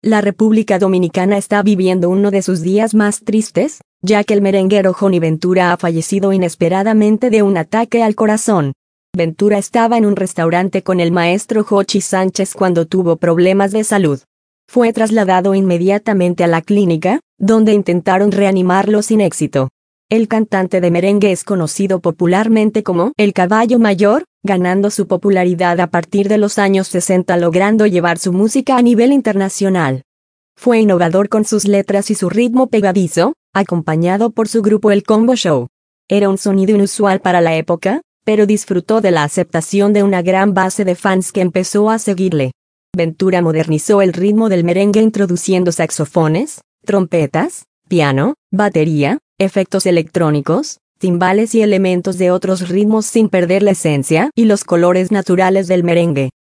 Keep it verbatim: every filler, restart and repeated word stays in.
La República Dominicana está viviendo uno de sus días más tristes, ya que el merenguero Jony Ventura ha fallecido inesperadamente de un ataque al corazón. Ventura estaba en un restaurante con el maestro Jochi Sánchez cuando tuvo problemas de salud. Fue trasladado inmediatamente a la clínica, donde intentaron reanimarlo sin éxito. El cantante de merengue es conocido popularmente como el Caballo Mayor, ganando su popularidad a partir de los años sesenta, logrando llevar su música a nivel internacional. Fue innovador con sus letras y su ritmo pegadizo, acompañado por su grupo El Combo Show. Era un sonido inusual para la época, pero disfrutó de la aceptación de una gran base de fans que empezó a seguirle. Ventura modernizó el ritmo del merengue introduciendo saxofones, trompetas, piano, batería, efectos electrónicos, timbales y elementos de otros ritmos sin perder la esencia y los colores naturales del merengue.